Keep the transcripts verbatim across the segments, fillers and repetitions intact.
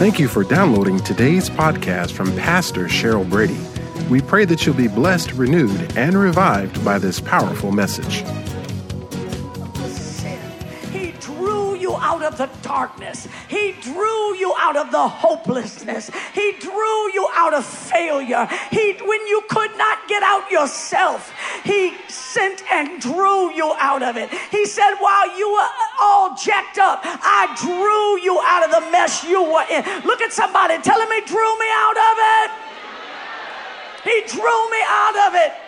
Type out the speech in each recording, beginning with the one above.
Thank you for downloading today's podcast from Pastor Cheryl Brady. We pray that you'll be blessed, renewed, and revived by this powerful message. He drew you out of the darkness. He drew you out of the hopelessness. He drew you out of failure. He, when you could not get out yourself, he sent and drew you out of it. He said, while you were all jacked up, I drew you out of the mess you were in. Look at somebody, tell him he drew me out of it. He drew me out of it.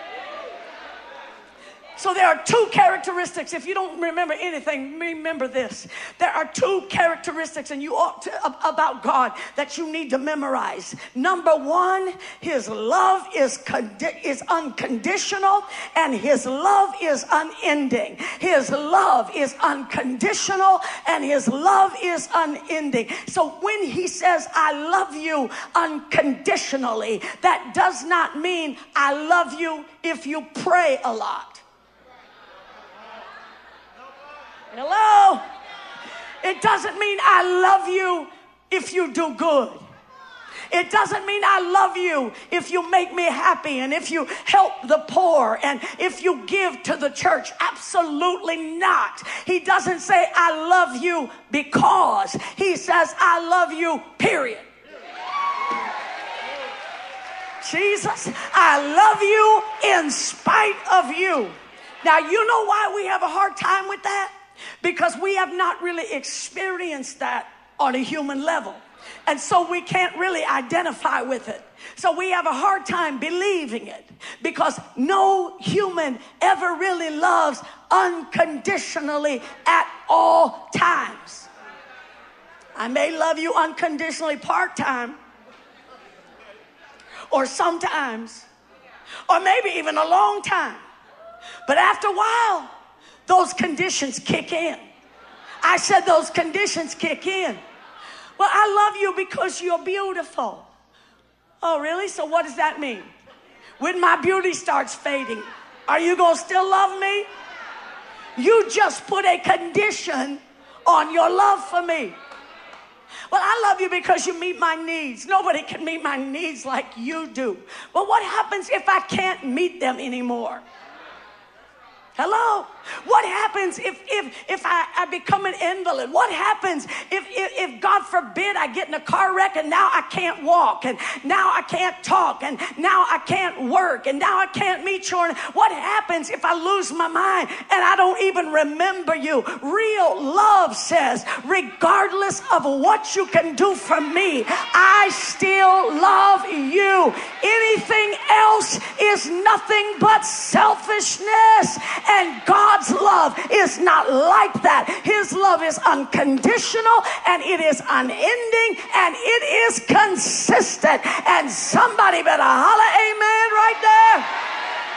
So there are two characteristics. If you don't remember anything, remember this. There are two characteristics and you ought to, about God that you need to memorize. Number one, his love is, condi- is unconditional and his love is unending. His love is unconditional and his love is unending. So when he says, I love you unconditionally, that does not mean I love you if you pray a lot. Hello? It doesn't mean I love you if you do good. It doesn't mean I love you if you make me happy and if you help the poor and if you give to the church. Absolutely not. He doesn't say I love you because. He says I love you, period. Jesus, I love you in spite of you. Now, you know why we have a hard time with that? Because we have not really experienced that on a human level. And so we can't really identify with it. So we have a hard time believing it because no human ever really loves unconditionally at all times. I may love you unconditionally part-time or sometimes or maybe even a long time. But after a while, those conditions kick in. I said those conditions kick in. Well, I love you because you're beautiful. Oh, really? So what does that mean? When my beauty starts fading, are you going to still love me? You just put a condition on your love for me. Well, I love you because you meet my needs. Nobody can meet my needs like you do. Well, what happens if I can't meet them anymore? Hello? What happens if if if I, I become an invalid? What happens if, if, if, God forbid, I get in a car wreck and now I can't walk and now I can't talk and now I can't work and now I can't meet your... What happens if I lose my mind and I don't even remember you? Real love says, regardless of what you can do for me, I still love you. Anything else is nothing but selfishness. And God's love is not like that. His love is unconditional and it is unending and it is consistent. And somebody better holler amen right there.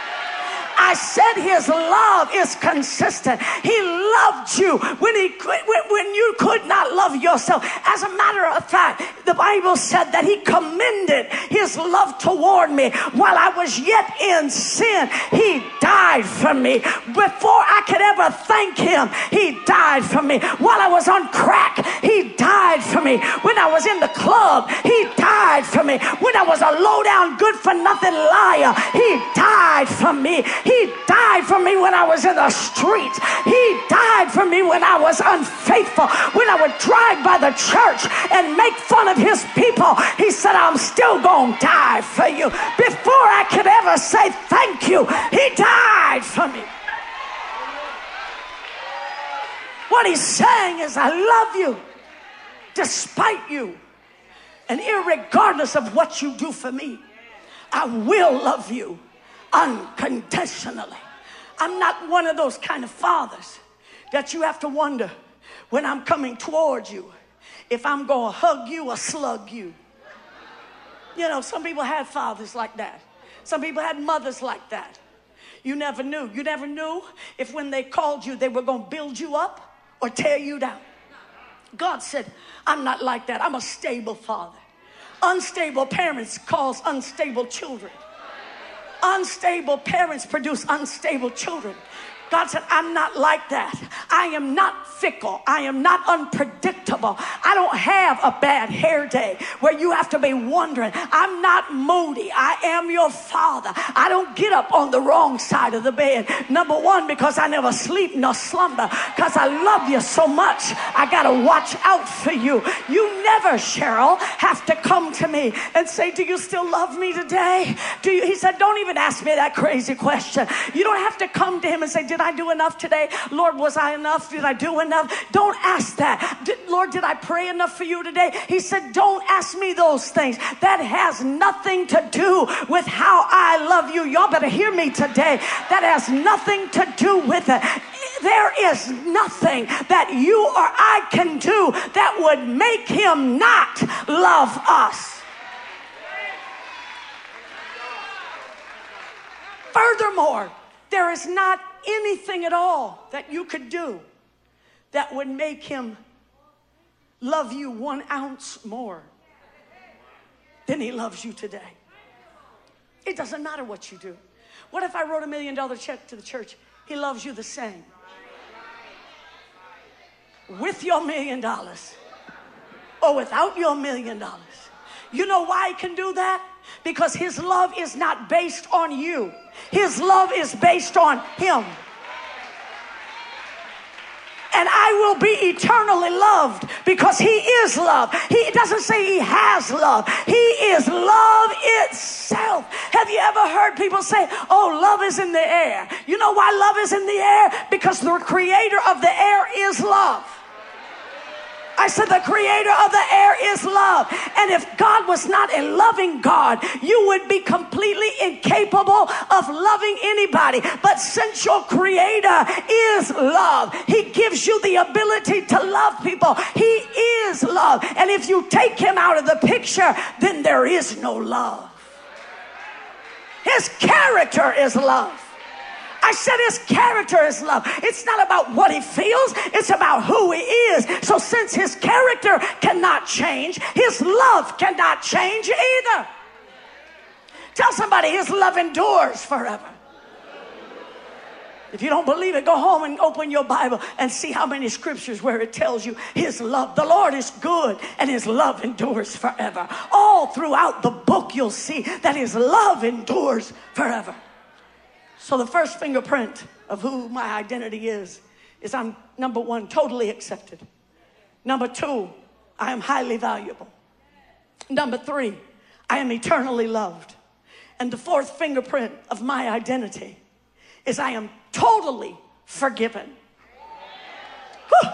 I said his love is consistent. He loved you when he when you could not love yourself. As a matter of fact, the Bible said that he commended his love toward me while I was yet in sin. He died for me. Before I could ever thank him, he died for me. While I was on crack, he died for me. When I was in the club, he died for me. When I was a low down, good for nothing liar, he died for me. He died for me when I was in the streets. He died for me when I was unfaithful. When I would drive by the church and make fun of his people, he said, I'm still going to die for you. Before I could ever say thank you, he died for me. What he's saying is, I love you despite you. And irregardless of what you do for me, I will love you unconditionally. I'm not one of those kind of fathers that you have to wonder when I'm coming towards you if I'm going to hug you or slug you. You know, some people had fathers like that. Some people had mothers like that. You never knew. You never knew if when they called you, they were going to build you up or tear you down. God said, I'm not like that. I'm a stable father. Unstable parents cause unstable children. Unstable parents produce unstable children. God said, I'm not like that. I am not fickle. I am not unpredictable. I don't have a bad hair day where you have to be wondering. I'm not moody. I am your father. I don't get up on the wrong side of the bed. Number one, because I never sleep nor slumber, because I love you so much. I got to watch out for you. You never, Cheryl, have to come to me and say, do you still love me today? Do you? He said, don't even ask me that crazy question. You don't have to come to him and say, did I do enough today? Lord, was I enough? Did I do enough? Don't ask that. Did, Lord, did I pray enough for you today? He said, don't ask me those things. That has nothing to do with how I love you. Y'all better hear me today. That has nothing to do with it. There is nothing that you or I can do that would make him not love us. Furthermore, there is not anything at all that you could do that would make him love you one ounce more than he loves you today. It doesn't matter what you do. What if I wrote a million dollar check to the church? He loves you the same. With your million dollars or without your million dollars. You know why he can do that? Because his love is not based on you. His love is based on him. And I will be eternally loved because he is love. He doesn't say he has love. He is love itself. Have you ever heard people say, oh, love is in the air? You know why love is in the air? Because the creator of the air is love. I said the creator of the air is love. And if God was not a loving God, you would be completely incapable of loving anybody. But since your creator is love, he gives you the ability to love people. He is love. And if you take him out of the picture, then there is no love. His character is love. I said his character is love. It's not about what he feels. It's about who he is. So since his character cannot change, his love cannot change either. Tell somebody his love endures forever. If you don't believe it, go home and open your Bible and see how many scriptures where it tells you his love. The Lord is good and his love endures forever. All throughout the book you'll see that his love endures forever. So the first fingerprint of who my identity is, is I'm, number one, totally accepted. Number two, I am highly valuable. Number three, I am eternally loved. And the fourth fingerprint of my identity is I am totally forgiven. Whew.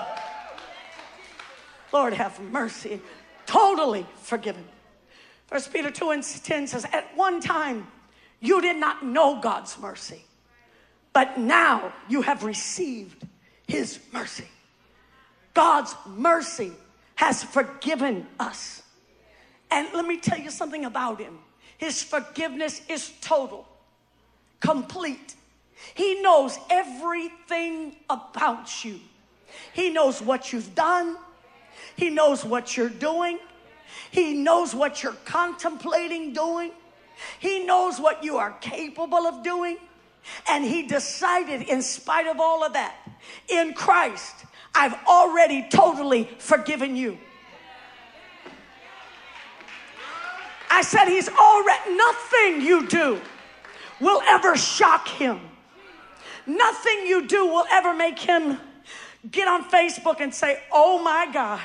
Lord have mercy. Totally forgiven. First Peter two and ten says, at one time, you did not know God's mercy, but now you have received his mercy. God's mercy has forgiven us. And let me tell you something about him. His forgiveness is total, complete. He knows everything about you. He knows what you've done. He knows what you're doing. He knows what you're contemplating doing. He knows what you are capable of doing. And he decided, in spite of all of that, in Christ, I've already totally forgiven you. I said he's already, nothing you do will ever shock him. Nothing you do will ever make him get on Facebook and say, oh my God.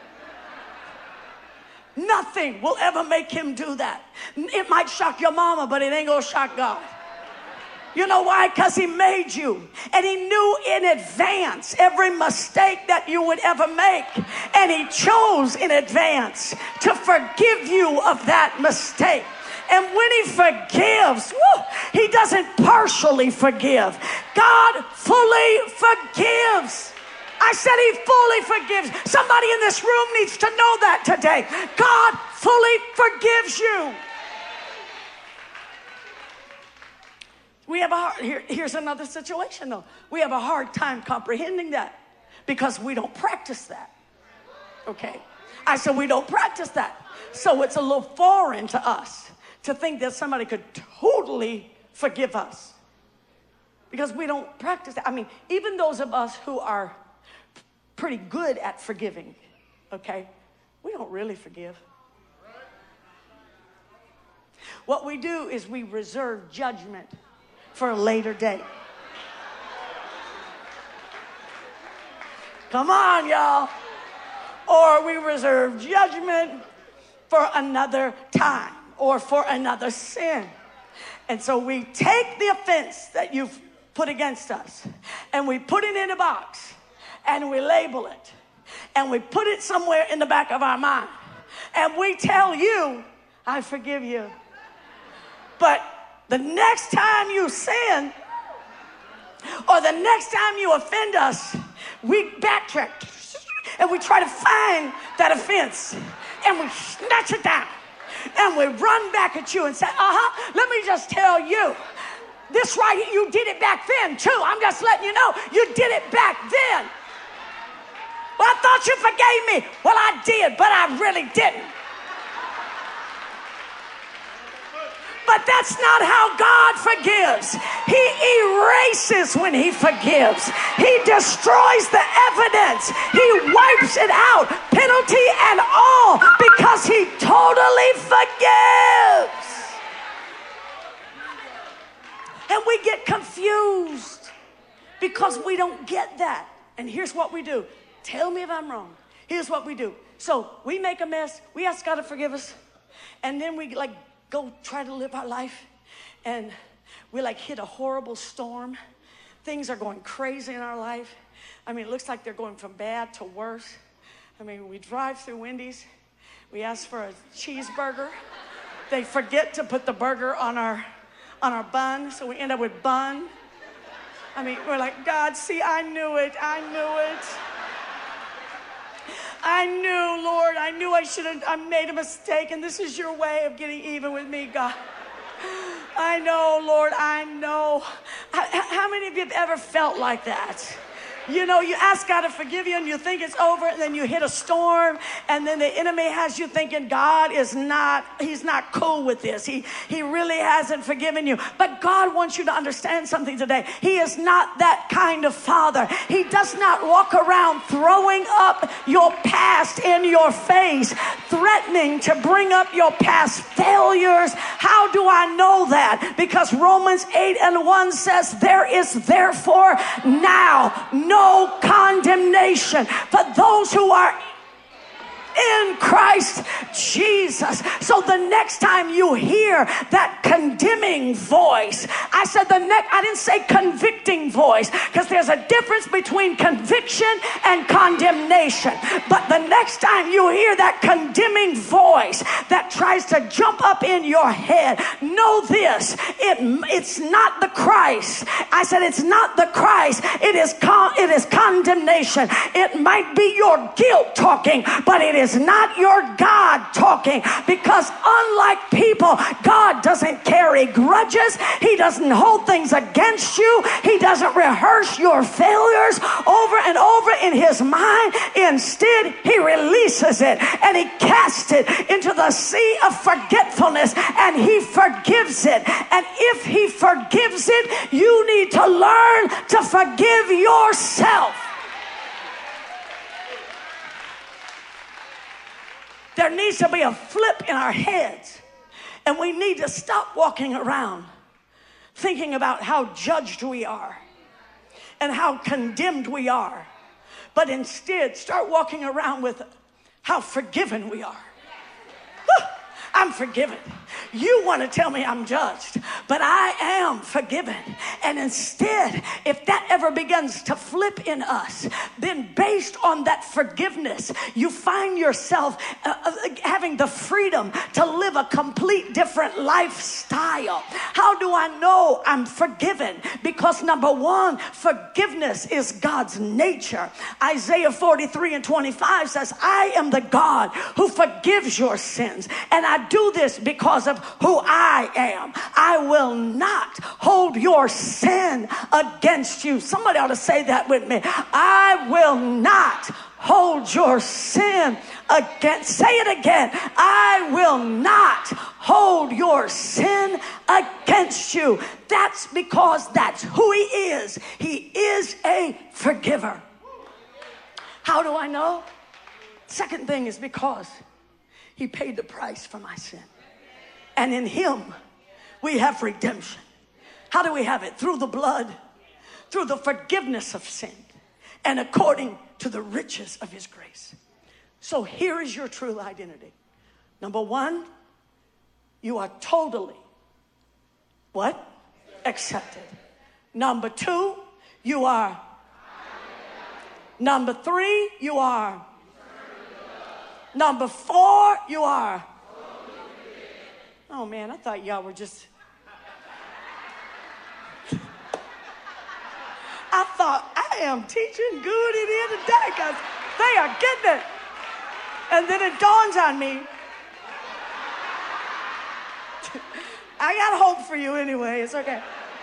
Nothing will ever make him do that. It might shock your mama, but it ain't gonna shock God. You know why? Because he made you. And he knew in advance every mistake that you would ever make. And he chose in advance to forgive you of that mistake. And when he forgives, whoo, he doesn't partially forgive. God fully forgives. I said he fully forgives. Somebody in this room needs to know that today. God fully forgives you. We have a hard, here, here's another situation though. We have a hard time comprehending that because we don't practice that. Okay? I said we don't practice that. So it's a little foreign to us to think that somebody could totally forgive us. because we don't practice that. I mean, even those of us who are pretty good at forgiving, okay, we don't really forgive. What we do is we reserve judgment for a later date. Come on, y'all. Or we reserve judgment for another time or for another sin. And so we take the offense that you've put against us and we put it in a box and we label it and we put it somewhere in the back of our mind and we tell you, I forgive you. But the next time you sin or the next time you offend us, we backtrack and we try to find that offense and we snatch it down and we run back at you and say, uh-huh, let me just tell you, this right here, you did it back then too. I'm just letting you know, you did it back then. Well, I thought you forgave me. Well, I did, but I really didn't. But that's not how God forgives. He erases when he forgives. He destroys the evidence. He wipes it out, penalty and all, because he totally forgives. And we get confused because we don't get that. And here's what we do. Tell me if I'm wrong. Here's what we do. So we make a mess. We ask God to forgive us. And then we like go try to live our life, and we like hit a horrible storm. Things are going crazy in our life. I mean, it looks like they're going from bad to worse. I mean, we drive through Wendy's. We ask for a cheeseburger. They forget to put the burger on our on our bun, so we end up with bun. I mean, we're like, God, see, I knew it. I knew it. I knew, Lord, I knew I should have I made a mistake, and this is your way of getting even with me, God. I know, Lord, I know. How, how many of you have ever felt like that? You know, you ask God to forgive you and you think it's over, and then you hit a storm, and then the enemy has you thinking God is not, he's not cool with this. He, he really hasn't forgiven you. But God wants you to understand something today. He is not that kind of father. He does not walk around throwing up your past in your face, threatening to bring up your past failures. How do I know that? Because Romans eight and one says, there is therefore now no No condemnation for those who are in Christ Jesus. So the next time you hear that condemning voice, I said the next, I didn't say convicting voice, because there's a difference between conviction and condemnation. But the next time you hear that condemning voice that tries to jump up in your head, know this, it, it's not the Christ. I said it's not the Christ. It is con, it is condemnation. It might be your guilt talking, but it is not your God talking, because unlike people, God doesn't carry grudges. He doesn't hold things against you. He doesn't rehearse your failures over and over in his mind. Instead, he releases it and he casts it into the sea of forgetfulness, and he forgives it. And if he forgives it, you need to learn to forgive yourself. There needs to be a flip in our heads, and we need to stop walking around thinking about how judged we are and how condemned we are, but instead start walking around with how forgiven we are. Woo! I'm forgiven. You want to tell me I'm judged, but I am forgiven. And instead, if that ever begins to flip in us, then based on that forgiveness, you find yourself uh, having the freedom to live a complete different lifestyle. How do I know I'm forgiven? Because number one, forgiveness is God's nature. Isaiah forty-three and twenty-five says, I am the God who forgives your sins, and I do this because of who I am. I will not hold your sin against you. Somebody ought to say that with me. I will not hold your sin against. Say it again. I will not hold your sin against you. That's because that's who he is. He is a forgiver. How do I know? Second thing is because he paid the price for my sin. And in him, we have redemption. How do we have it? Through the blood, through the forgiveness of sin, and according to the riches of his grace. So here is your true identity. Number one, you are totally, what? Accepted. Number two, you are. Number three, you are. Number four, you are. Oh man, I thought y'all were just. I thought I am teaching good in here today because they are getting it. And then it dawns on me. I got hope for you anyway. It's okay.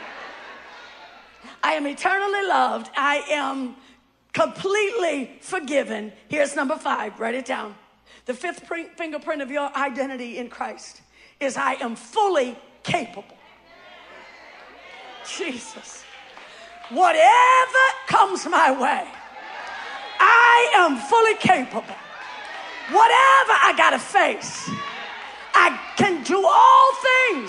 I am eternally loved. I am completely forgiven. Here's number five. Write it down. The fifth print, fingerprint of your identity in Christ is I am fully capable. Jesus. Whatever comes my way, I am fully capable. Whatever I got to face, I can do all things.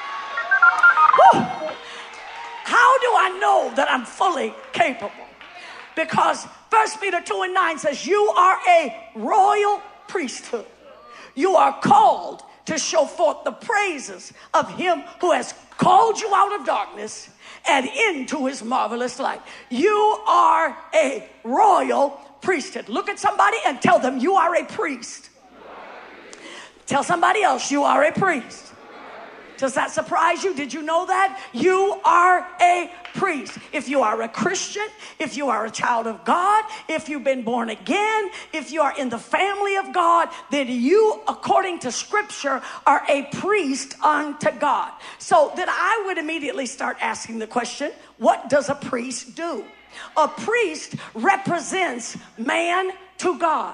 Woo. How do I know that I'm fully capable? Because First Peter two and nine says you are a royal priesthood. You are called to show forth the praises of him who has called you out of darkness and into his marvelous light. You are a royal priesthood. Look at somebody and tell them you are a priest. Tell somebody else you are a priest. Does that surprise you? Did you know that? You are a priest. If you are a Christian, if you are a child of God, if you've been born again, if you are in the family of God, then you, according to Scripture, are a priest unto God. So then I would immediately start asking the question, what does a priest do? A priest represents man to God.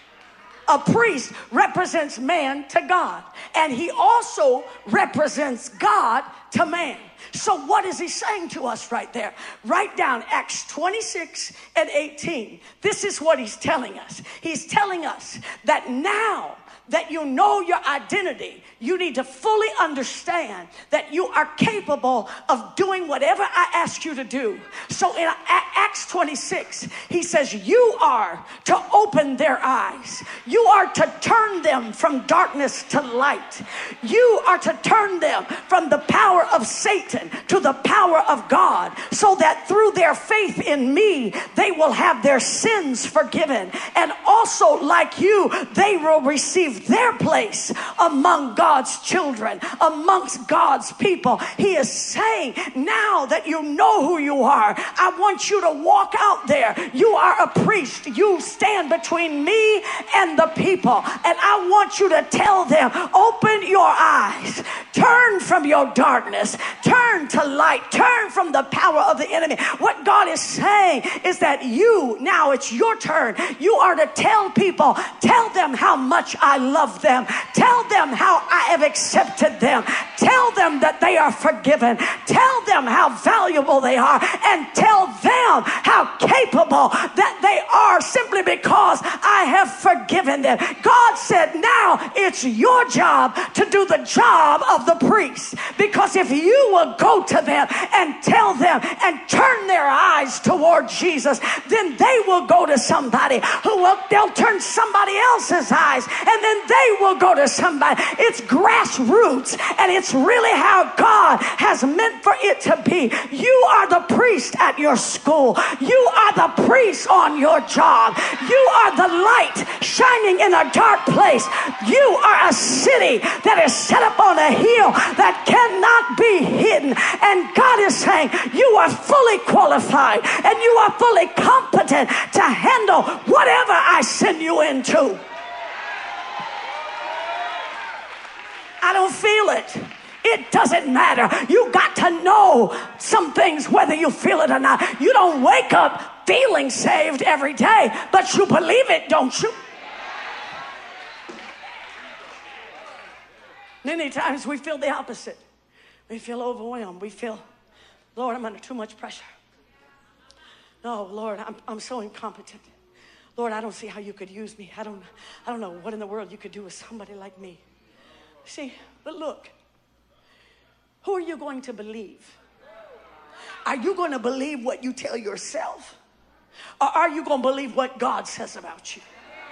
A priest represents man to God, and he also represents God to man. So what is he saying to us right there? Write down Acts twenty-six and eighteen. This is what he's telling us. He's telling us that now that you know your identity, you need to fully understand that you are capable of doing whatever I ask you to do. So in Acts twenty-six, he says, you are to open their eyes. You are to turn them from darkness to light. You are to turn them from the power of Satan to the power of God, so that through their faith in me, they will have their sins forgiven. And also, like you, they will receive their place among God's children, amongst God's people. He is saying, now that you know who you are, I want you to walk out there. You are a priest. You stand between me and the people. And I want you to tell them, open your eyes. Turn from your darkness. Turn to light. Turn from the power of the enemy. What God is saying is that you, now it's your turn. You are to tell people, tell them how much I love them. Tell them how I have accepted them. Tell them that they are forgiven. Tell them how valuable they are. And tell them how capable that they are simply because I have forgiven them. God said, now it's your job to do the job of the priest. Because if you will go to them and tell them and turn their eyes toward Jesus, then they will go to somebody who will, they'll turn somebody else's eyes, and then they will go to somebody. It's grassroots, and it's really how God has meant for it to be. You are the priest at your school. You are the priest on your job. You are the light shining in a dark place. You are a city that is set up on a hill that cannot be hidden. And God is saying, you are fully qualified and you are fully competent to handle whatever I send you into. I don't feel it. It doesn't matter. You got to know some things whether you feel it or not. You don't wake up feeling saved every day, but you believe it, don't you? Many times we feel the opposite. We feel overwhelmed. We feel, Lord, I'm under too much pressure. No, Lord, I'm, I'm so incompetent. Lord, I don't see how you could use me. I don't, I don't know what in the world you could do with somebody like me. See, but look, who are you going to believe? Are you going to believe what you tell yourself? Or are you going to believe what God says about you?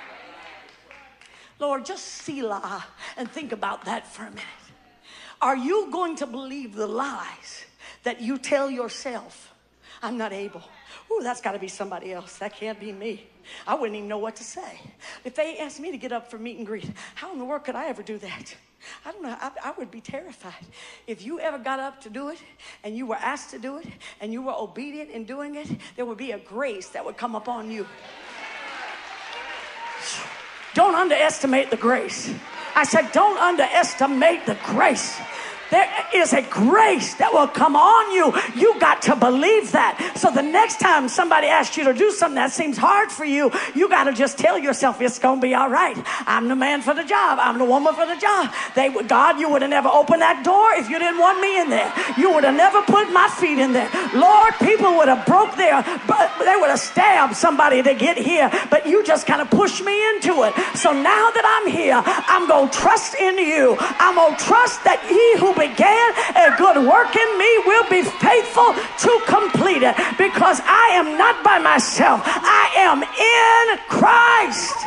Lord, just Selah and think about that for a minute. Are you going to believe the lies that you tell yourself? I'm not able. Ooh, that's got to be somebody else. That can't be me. I wouldn't even know what to say. If they asked me to get up for meet and greet, how in the world could I ever do that? I don't know. I, I would be terrified. If you ever got up to do it and you were asked to do it and you were obedient in doing it, there would be a grace that would come upon you. Don't underestimate the grace. I said, don't underestimate the grace. There is a grace that will come on you. You got to believe that. So the next time somebody asks you to do something that seems hard for you, you got to just tell yourself it's going to be all right. I'm the man for the job. I'm the woman for the job. They would, God, you would have never opened that door if you didn't want me in there. You would have never put my feet in there. Lord, people would have broke their, but they would have stabbed somebody to get here, but you just kind of pushed me into it. So now that I'm here, I'm going to trust in you. I'm going to trust that he who began a good work in me will be faithful to complete it, because I am not by myself. I am in Christ.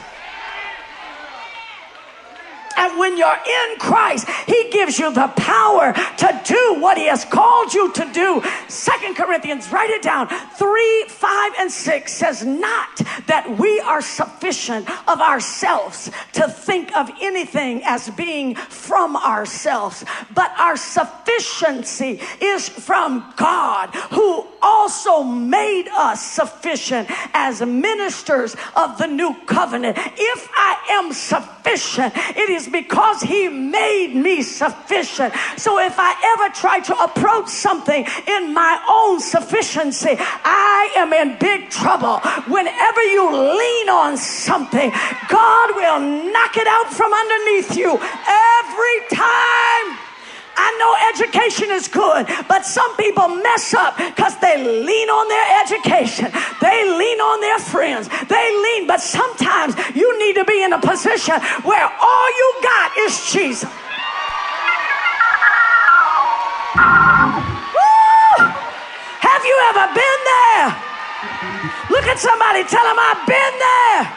And when you're in Christ, he gives you the power to do what he has called you to do. Second Corinthians, write it down, three, five, and six says, not that we are sufficient of ourselves to think of anything as being from ourselves, but our sufficiency is from God, who also made us sufficient as ministers of the new covenant. If I am sufficient, it is because he made me sufficient. So if I ever try to approach something in my own sufficiency, I am in big trouble. Whenever you lean on something, God will knock it out from underneath you every time. I know education is good, but some people mess up because they lean on their education. They lean on their friends. They lean, but sometimes you need to be in a position where all you got is Jesus. Woo! Have you ever been there? Look at somebody, tell them I've been there.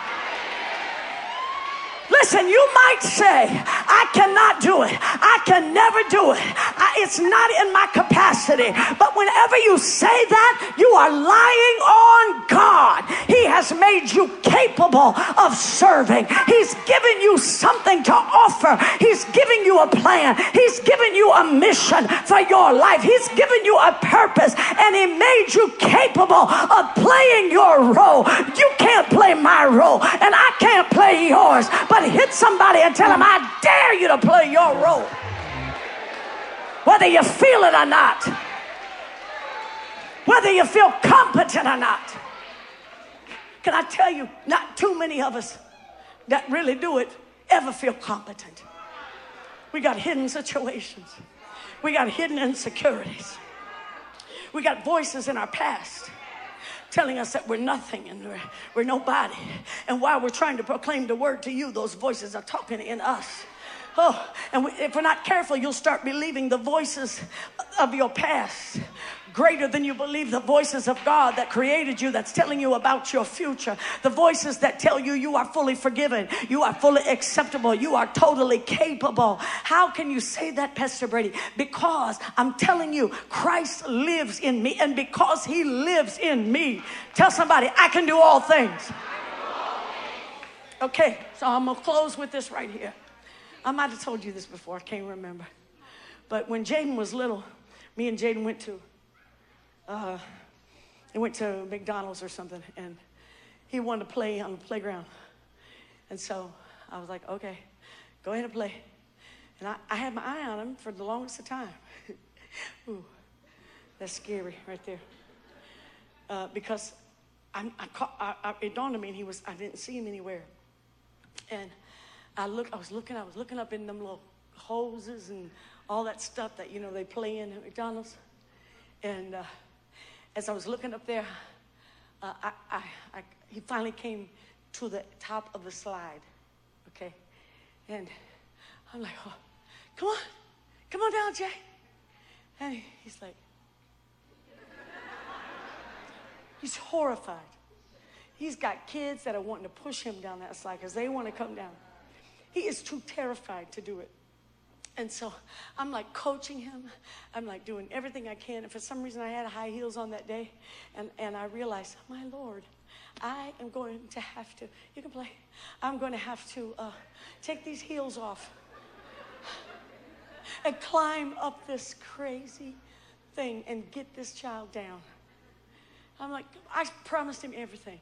Listen, you might say, I cannot do it. I can never do it. I, it's not in my capacity. But whenever you say that, you are lying on God. He has made you capable of serving. He's given you something to offer. He's giving you a plan. He's given you a mission for your life. He's given you a purpose, and he made you capable of playing your role. You can't play my role, and I can't play yours, but hit somebody and tell them, I dare you to play your role, whether you feel it or not, whether you feel competent or not. Can I tell you, not too many of us that really do it ever feel competent. We got hidden situations. We got hidden insecurities. We got voices in our past telling us that we're nothing and we're, we're nobody. And while we're trying to proclaim the word to you, those voices are talking in us. Oh, and we, if we're not careful, you'll start believing the voices of your past greater than you believe the voices of God that created you, that's telling you about your future. The voices that tell you you are fully forgiven, you are fully acceptable, you are totally capable. How can you say that, Pastor Brady? Because I'm telling you, Christ lives in me, and because he lives in me, tell somebody, I can do all things. Okay, so I'm going to close with this right here. I might have told you this before, I can't remember. But when Jaden was little, me and Jaden went to Uh, they went to McDonald's or something, and he wanted to play on the playground. And so I was like, okay, go ahead and play. And I, I had my eye on him for the longest of time. Ooh, that's scary right there. Uh, because I, I, caught, I, I, it dawned on me, and he was, I didn't see him anywhere. And I look, I was looking, I was looking up in them little hoses and all that stuff that, you know, they play in at McDonald's. And uh, as I was looking up there, uh, I, I, I, he finally came to the top of the slide, okay? And I'm like, oh, come on, come on down, Jay. And he, he's like, he's horrified. He's got kids that are wanting to push him down that slide because they want to come down. He is too terrified to do it. And so I'm like coaching him. I'm like doing everything I can. And for some reason I had high heels on that day. And, and I realized, my Lord, I am going to have to, you can play, I'm going to have to uh, take these heels off and climb up this crazy thing and get this child down. I'm like, I promised him everything.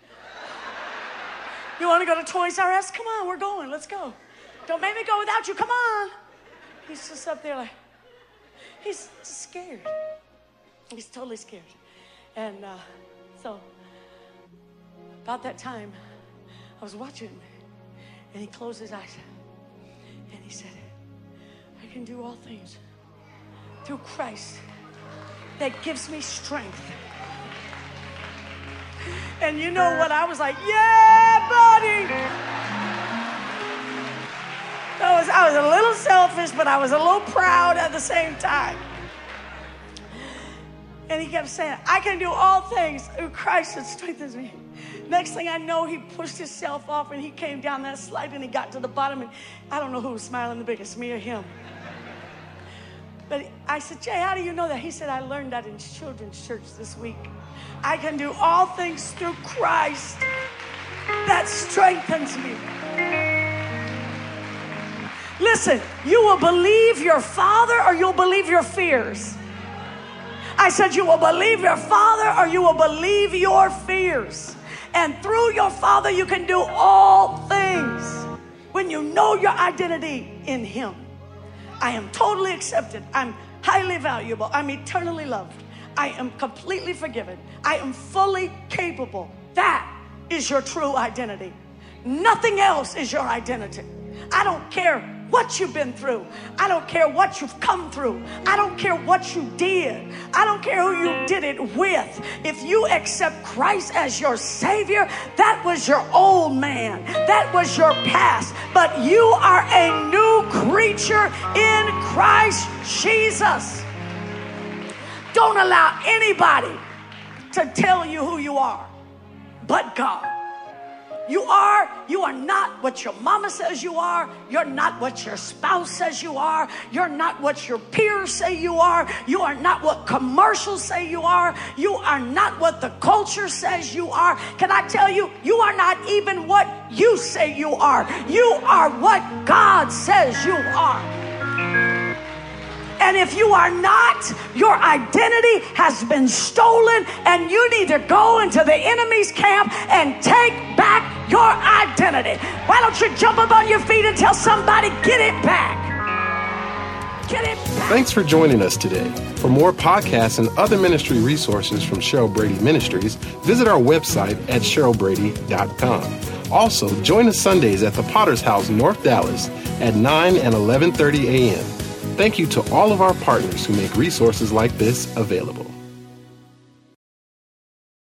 You want to go to Toys R Us? Come on, we're going. Let's go. Don't make me go without you. Come on. He's just up there like, he's scared. He's totally scared. And uh, so about that time, I was watching him, and he closed his eyes, and he said, I can do all things through Christ that gives me strength. And you know what? I was like, yeah, buddy. I was, I was a little selfish, but I was a little proud at the same time. And he kept saying, I can do all things through Christ that strengthens me. Next thing I know, he pushed himself off and he came down that slide and he got to the bottom. And I don't know who was smiling the biggest, me or him. But I said, Jay, how do you know that? He said, I learned that in children's church this week. I can do all things through Christ that strengthens me. Listen, you will believe your father or you'll believe your fears. I said you will believe your father or you will believe your fears. And through your father you can do all things when you know your identity in him. I am totally accepted. I'm highly valuable. I'm eternally loved. I am completely forgiven. I am fully capable. That is your true identity. Nothing else is your identity. I don't care what you've been through. I don't care what you've come through. I don't care what you did. I don't care who you did it with. If you accept Christ as your Savior, that was your old man. That was your past. But you are a new creature in Christ Jesus. Don't allow anybody to tell you who you are but God. You are, you are not what your mama says you are. You're not what your spouse says you are. You're not what your peers say you are. You are not what commercials say you are. You are not what the culture says you are. Can I tell you, you are not even what you say you are. You are what God says you are. And if you are not, your identity has been stolen, and you need to go into the enemy's camp and take back your identity. Why don't you jump up on your feet and tell somebody, get it back. Get it back. Thanks for joining us today. For more podcasts and other ministry resources from Cheryl Brady Ministries, visit our website at cheryl brady dot com. Also, join us Sundays at the Potter's House, North Dallas at nine and eleven thirty a.m. Thank you to all of our partners who make resources like this available.